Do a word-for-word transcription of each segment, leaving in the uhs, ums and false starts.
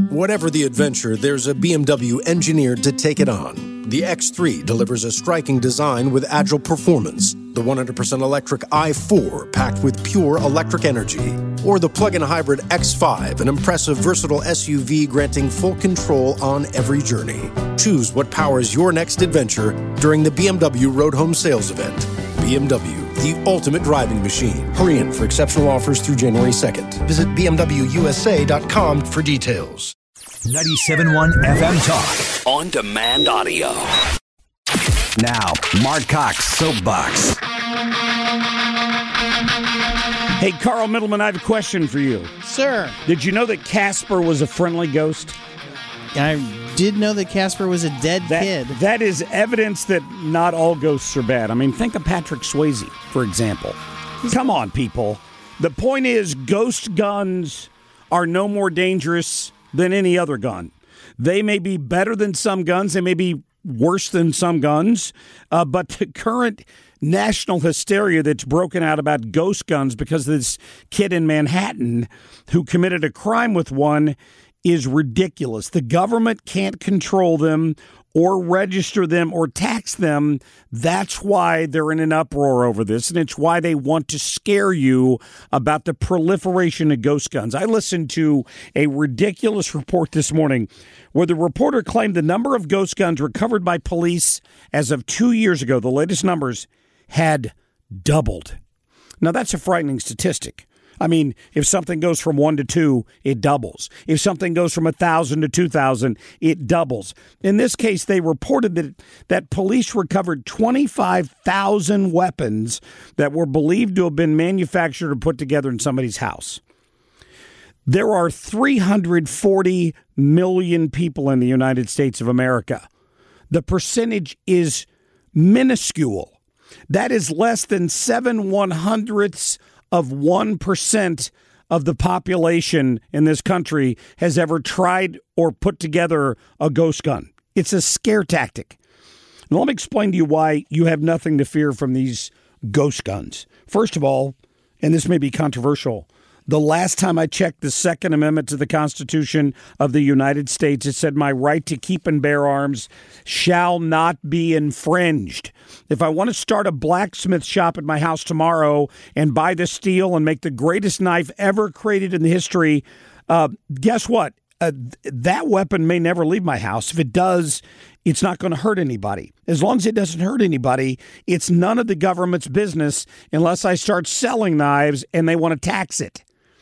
Whatever the adventure, there's a B M W engineered to take it on. The X three delivers a striking design with agile performance. The one hundred percent electric i four, packed with pure electric energy. Or the plug-in hybrid X five, an impressive, versatile S U V granting full control on every journey. Choose what powers your next adventure during the B M W Road Home Sales Event. B M W, the ultimate driving machine. Hurry in for exceptional offers through January second. Visit b m w u s a dot com for details. ninety-seven point one F M Talk. On demand audio. Now, Mark Cox, Soapbox. Hey, Carl Middleman, I have a question for you. Sir. Did you know that Casper was a friendly ghost? I did know that Casper was a dead that, kid. That is evidence that not all ghosts are bad. I mean, think of Patrick Swayze, for example. Come on, people. The point is, ghost guns are no more dangerous than any other gun. They may be better than some guns. They may be worse than some guns. Uh, but the current national hysteria that's broken out about ghost guns because of this kid in Manhattan who committed a crime with one is ridiculous. The government can't control them or register them or tax them. That's why they're in an uproar over this, and it's why they want to scare you about the proliferation of ghost guns. I listened to a ridiculous report this morning where the reporter claimed the number of ghost guns recovered by police as of two years ago, the latest numbers, had doubled. Now, that's a frightening statistic. I mean, if something goes from one to two, it doubles. If something goes from one thousand to two thousand, it doubles. In this case, they reported that, that police recovered twenty-five thousand weapons that were believed to have been manufactured or put together in somebody's house. There are three hundred forty million people in the United States of America. The percentage is minuscule. That is less than seven one-hundredths of one percent of the population in this country has ever tried or put together a ghost gun. It's a scare tactic. Now, let me explain to you why you have nothing to fear from these ghost guns. First of all, and this may be controversial, the last time I checked the Second Amendment to the Constitution of the United States, it said my right to keep and bear arms shall not be infringed. If I want to start a blacksmith shop at my house tomorrow and buy the steel and make the greatest knife ever created in the history, uh, guess what? Uh, that weapon may never leave my house. If it does, it's not going to hurt anybody. As long as it doesn't hurt anybody, it's none of the government's business unless I start selling knives and they want to tax it.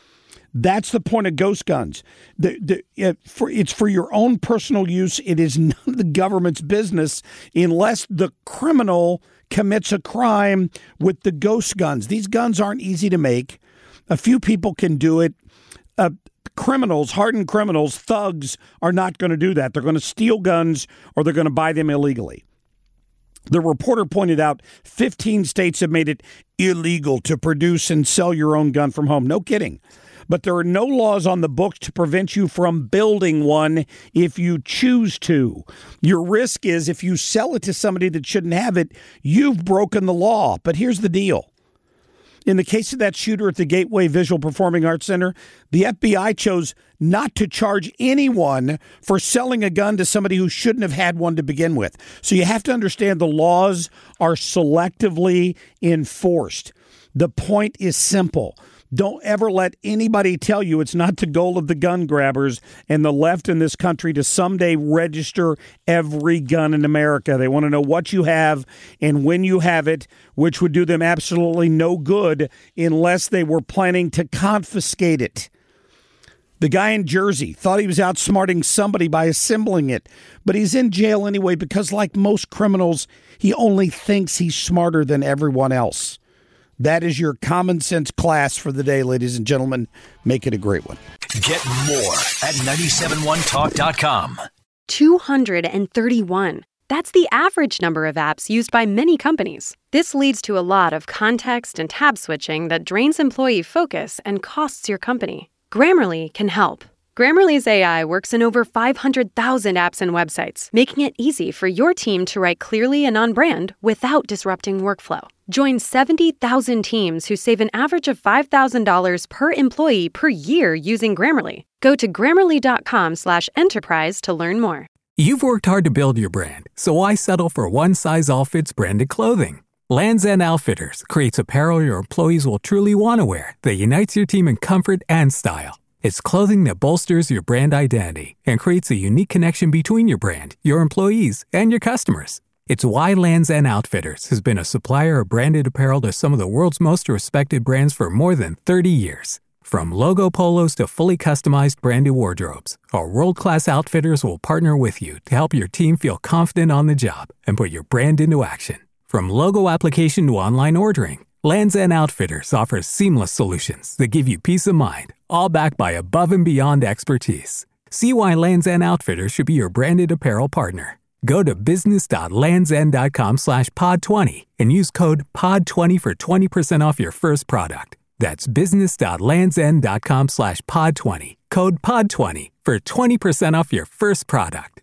That's the point of ghost guns. The, the, it, for, it's for your own personal use. It is none of the government's business unless the criminal commits a crime with the ghost guns. These guns aren't easy to make. A few people can do it. Uh, criminals, hardened criminals, thugs are not going to do that. They're going to steal guns or they're going to buy them illegally. The reporter pointed out fifteen states have made it illegal to produce and sell your own gun from home. No kidding. But there are no laws on the books to prevent you from building one if you choose to. Your risk is if you sell it to somebody that shouldn't have it, you've broken the law. But here's the deal. In the case of that shooter at the Gateway Visual Performing Arts Center, the F B I chose not to charge anyone for selling a gun to somebody who shouldn't have had one to begin with. So you have to understand the laws are selectively enforced. The point is simple. Don't ever let anybody tell you it's not the goal of the gun grabbers and the left in this country to someday register every gun in America. They want to know what you have and when you have it, which would do them absolutely no good unless they were planning to confiscate it. The guy in Jersey thought he was outsmarting somebody by assembling it, but he's in jail anyway because, like most criminals, he only thinks he's smarter than everyone else. That is your common sense class for the day, ladies and gentlemen. Make it a great one. Get more at nine seven one talk dot com. two hundred thirty-one. That's the average number of apps used by many companies. This leads to a lot of context and tab switching that drains employee focus and costs your company. Grammarly can help. Grammarly's A I works in over five hundred thousand apps and websites, making it easy for your team to write clearly and on brand without disrupting workflow. Join seventy thousand teams who save an average of five thousand dollars per employee per year using Grammarly. Go to grammarly.com slash enterprise to learn more. You've worked hard to build your brand, so why settle for one-size-all-fits branded clothing? Lands' End Outfitters creates apparel your employees will truly want to wear that unites your team in comfort and style. It's clothing that bolsters your brand identity and creates a unique connection between your brand, your employees, and your customers. It's why Lands' End Outfitters has been a supplier of branded apparel to some of the world's most respected brands for more than thirty years. From logo polos to fully customized branded wardrobes, our world-class outfitters will partner with you to help your team feel confident on the job and put your brand into action. From logo application to online ordering, Lands' End Outfitters offers seamless solutions that give you peace of mind, all backed by above and beyond expertise. See why Lands' End Outfitters should be your branded apparel partner. Go to business.landsend.com slash pod 20 and use code pod twenty for twenty percent off your first product. That's business.landsend.com slash pod 20, code pod twenty for twenty percent off your first product.